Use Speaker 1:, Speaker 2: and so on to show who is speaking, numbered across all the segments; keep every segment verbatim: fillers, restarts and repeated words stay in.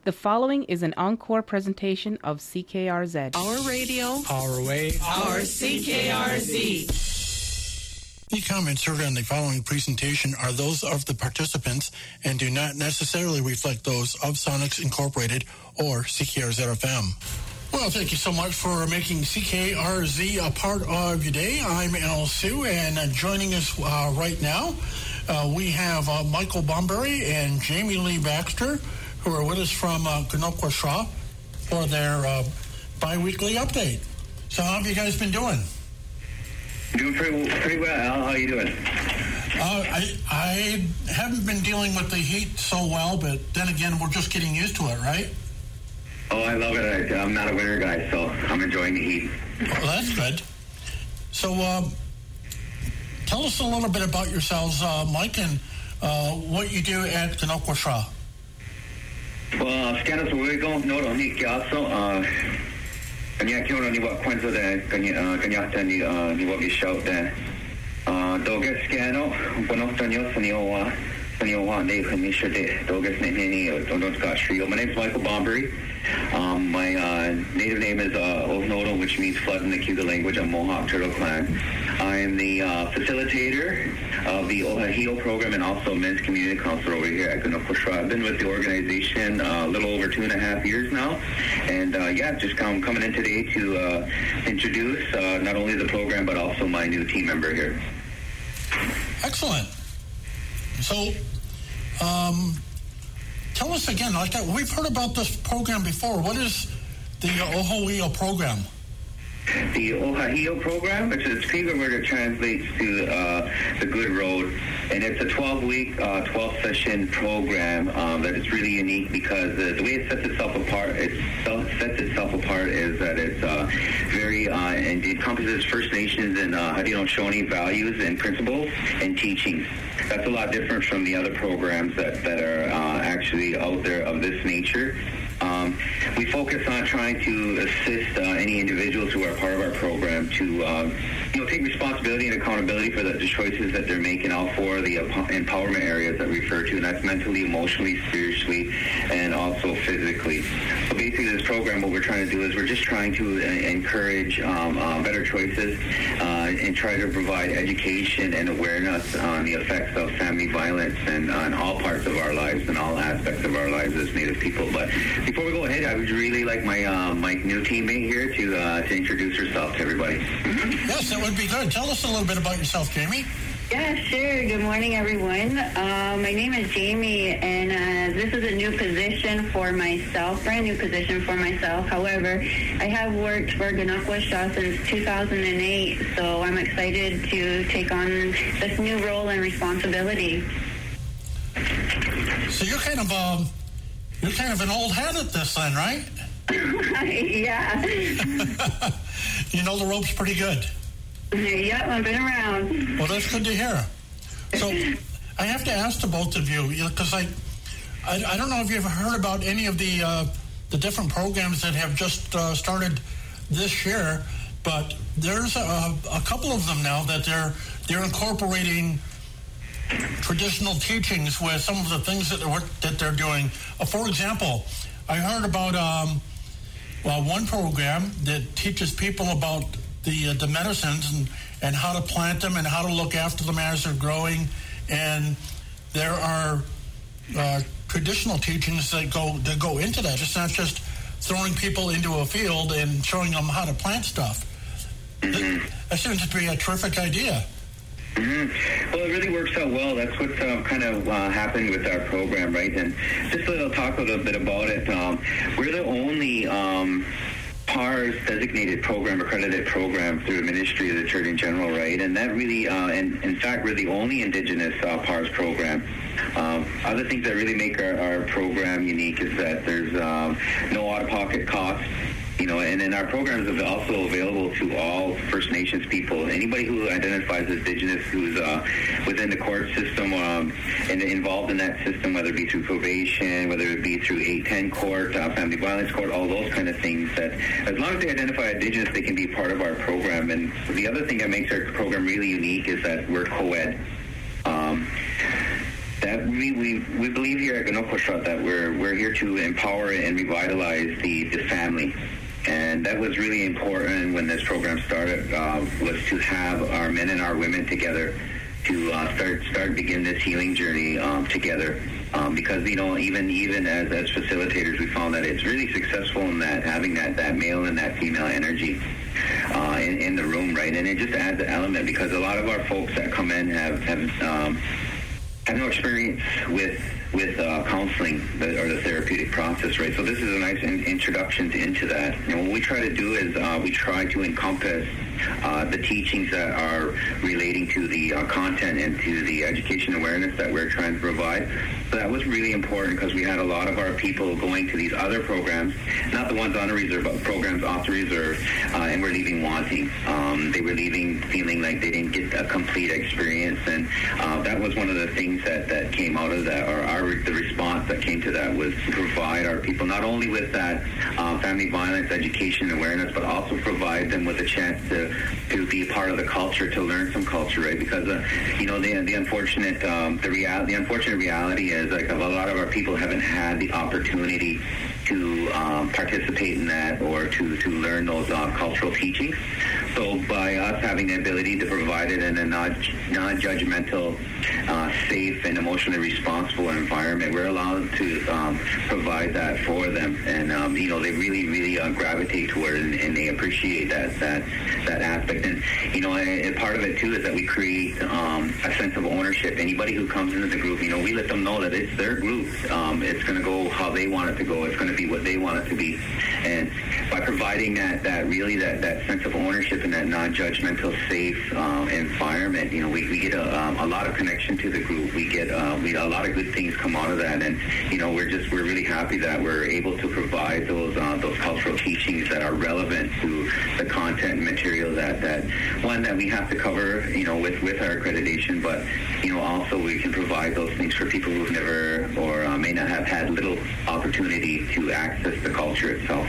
Speaker 1: The following is an encore presentation of C K R Z.
Speaker 2: Our radio,
Speaker 3: our way,
Speaker 2: our C K R Z.
Speaker 4: The comments heard on the following presentation are those of the participants and do not necessarily reflect those of Sonics Incorporated or C K R Z F M. Well, thank you so much for making C K R Z a part of your day. I'm Al Sue, and uh, joining us uh, right now, uh, we have uh, Michael Bomberry and Jamie Lee Baxter, who are with us from uh, Ganokwa for their uh, bi-weekly update. So how have you guys been doing?
Speaker 5: Doing pretty, pretty well, Al. How are you doing?
Speaker 4: Uh, I I haven't been dealing with the heat so well, but then again, we're just getting used to it, right?
Speaker 5: Oh, I love it. I, I'm not a winter guy, so I'm enjoying the heat.
Speaker 4: Well, that's good. So uh, tell us a little bit about yourselves, uh, Mike, and uh, what you do at Ganokwa.
Speaker 5: Well, scanas uwigo no no ni kiaso kanya kyo ni wa kwanzo de kanya kanya tani ni wa gishout de doge scano bono tanyo saniowa saniowa ne khanisha de doge ne ni don't got shrio. My name is Michael Bomberry. Um, my uh, native name is uh, Ovnodo, which means flood in the Cuba language of Mohawk Turtle Clan. I am the uh, facilitator of the Ohahio program and also men's community counselor over here at Ganokwa. I've been with the organization uh, a little over two and a half years now. And uh, yeah, just come, coming in today to uh, introduce uh, not only the program, but also my new team member here.
Speaker 4: Excellent. So, um, tell us again, like that, we've heard about this program before. What is the Ohahio program?
Speaker 5: The Ohahio program, which is Cree word, it translates to uh, the Good Road, and it's a twelve-week, uh, twelve-session program um, that is really unique because uh, the way it sets itself apart, it sets itself apart is that it's uh, very, uh, and it encompasses First Nations and uh, Haudenosaunee values and principles and teachings. That's a lot different from the other programs that, that are uh, actually out there of this nature. Um, we focus on trying to assist uh, any individuals who are part of our program to, um, you know, take responsibility and accountability for the, the choices that they're making out for the empowerment areas that we refer to, and that's mentally, emotionally, spiritually, and also physically. So basically, this program, what we're trying to do is we're just trying to uh, encourage um, uh, better choices uh, and try to provide education and awareness on the effects of family violence and on all parts of our lives and all aspects of our lives as Native people. But before we go ahead, I would really like my uh, my new teammate here to uh, to introduce herself to everybody.
Speaker 4: Yes, that would be good. Tell us a little bit about yourself, Jamie.
Speaker 6: Yeah, sure. Good morning, everyone. Uh, my name is Jamie, and uh, this is a new position for myself, brand new position for myself. However, I have worked for Ganokwa since two thousand eight, so I'm excited to take on this new role and responsibility.
Speaker 4: So you're kind of um, you're kind of an old hat at this then, right?
Speaker 6: Yeah.
Speaker 4: You know the ropes pretty good.
Speaker 6: Yep, I've been around.
Speaker 4: Well, that's good to hear. So I have to ask the both of you, because I, I I don't know if you've heard about any of the uh, the different programs that have just uh, started this year, but there's a, a couple of them now that they're they're incorporating traditional teachings with some of the things that they're, that they're doing. Uh, for example, I heard about um, well one program that teaches people about the uh, the medicines and, and how to plant them and how to look after them as they're growing. And there are uh, traditional teachings that go that go into that. It's not just throwing people into a field and showing them how to plant stuff.
Speaker 5: Mm-hmm.
Speaker 4: That seems to be a terrific idea.
Speaker 5: Mm-hmm. Well, it really works out well. That's what's uh, kind of uh, happened with our program, right? And just a little talk a little bit about it. Um, we're the only um, P A R S designated program, accredited program through the Ministry of the Attorney General, right? And that really, uh, and in fact, we're the only Indigenous uh, P A R S program. Um, other things that really make our, our program unique is that there's um, no out-of-pocket costs. You know, and then our programs are also available to all First Nations people. Anybody who identifies as Indigenous, who's uh, within the court system um, and involved in that system, whether it be through probation, whether it be through eight ten court, uh, family violence court, all those kind of things, that as long as they identify Indigenous, they can be part of our program. And the other thing that makes our program really unique is that we're co-ed. Um, that Yeah, we, we, we believe here at Ganokoshat that we're we're here to empower and revitalize the, the family. And that was really important when this program started, uh, was to have our men and our women together to uh, start start begin this healing journey um, together. Um, because, you know, even even as, as facilitators, we found that it's really successful in that having that, that male and that female energy uh, in, in the room, right? And it just adds an element because a lot of our folks that come in have have, um, have no experience with with uh, counseling the, or the therapeutic process, right? So this is a nice in, introduction to, into that. And what we try to do is uh, we try to encompass uh, the teachings that are relating to the uh, content and to the education awareness that we're trying to provide. So that was really important because we had a lot of our people going to these other programs, not the ones on the reserve, but programs off the reserve, uh, and were leaving wanting. Um, they were leaving feeling like they didn't get a complete experience, and uh, that was one of the things that, that came out of that, or our the response that came to that was to provide our people not only with that uh, family violence education awareness, but also provide them with a chance to, to be a part of the culture, to learn some culture, right? Because uh, you know the the unfortunate um, the real the unfortunate reality is like a lot of our people haven't had the opportunity to um, participate in that or to, to learn those uh, cultural teachings. So by us having the ability to provide it in a non, non-judgmental, uh, safe, and emotionally responsible environment, we're allowed to um, provide that for them. And, um, you know, they really, really uh, gravitate toward it, and, and they appreciate that that that aspect. And, you know, and, and part of it, too, is that we create um, a sense of ownership. Anybody who comes into the group, you know, we let them know that it's their group. Um, it's going to go how they want it to go. It's going to be what they want it to be. And by providing that, that really that, that sense of ownership and that non-judgmental, safe um, environment, you know, we, we get a, um, a lot of connection to the group. We get uh, we a lot of good things come out of that, and you know, we're just we're really happy that we're able to provide those uh, those cultural teachings that are relevant to the content and material that that one that we have to cover, you know, with with our accreditation, but you know, also we can provide those things for people who've never or uh, may not have had little opportunity to access the culture itself.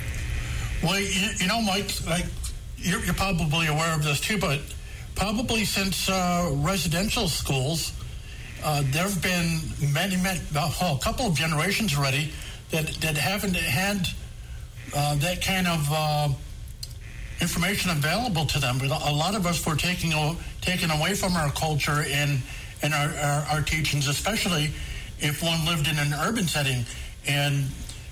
Speaker 4: Well, you, you know, Mike, like you're, you're probably aware of this too, but probably since uh, residential schools, uh, there have been many, many, well, a couple of generations already that that haven't had uh, that kind of uh, information available to them. But a lot of us were taking taken away from our culture and and our, our, our teachings, especially if one lived in an urban setting. And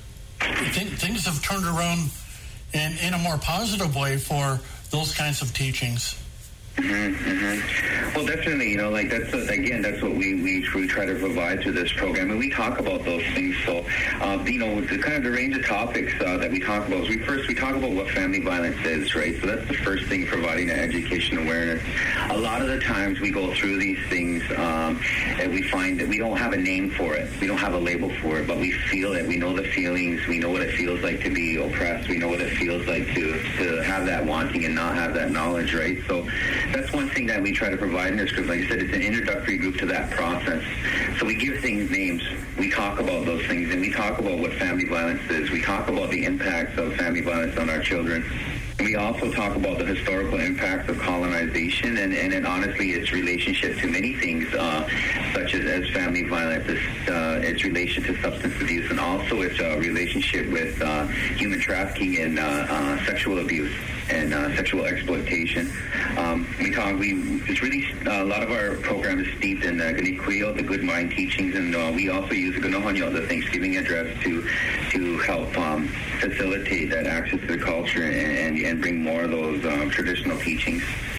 Speaker 4: th- things have turned around in, in a more positive way for those kinds of teachings.
Speaker 5: Mm-hmm, mm-hmm. Well, definitely, you know, like that's, uh, again, that's what we, we we try to provide through this program, and we talk about those things. So, uh, you know, the kind of the range of topics uh, that we talk about is we first, we talk about what family violence is, right? So that's the first thing, providing that education awareness. A lot of the times we go through these things um, and we find that we don't have a name for it. We don't have a label for it, but we feel it. We know the feelings. We know what it feels like to be oppressed. We know what it feels like to, to have that wanting and not have that knowledge, right? So that's one thing that we try to provide in this group. Like I said, it's an introductory group to that process. So we give things names. We talk about those things, and we talk about what family violence is. We talk about the impacts of family violence on our children. And we also talk about the historical impacts of colonization and, and, and honestly, its relationship to many things, uh, such as, as family violence, its, uh, its relation to substance abuse, and also its uh, relationship with uh, human trafficking and uh, uh, sexual abuse and uh, sexual exploitation. Um, we talk. We it's really uh, a lot of our program is steeped in uh, Ganikuyo, the Good Mind teachings, and uh, we also use the Ganohanyo, the Thanksgiving address, to to help um, facilitate that access to the culture and, and and bring more of those um, traditional teachings.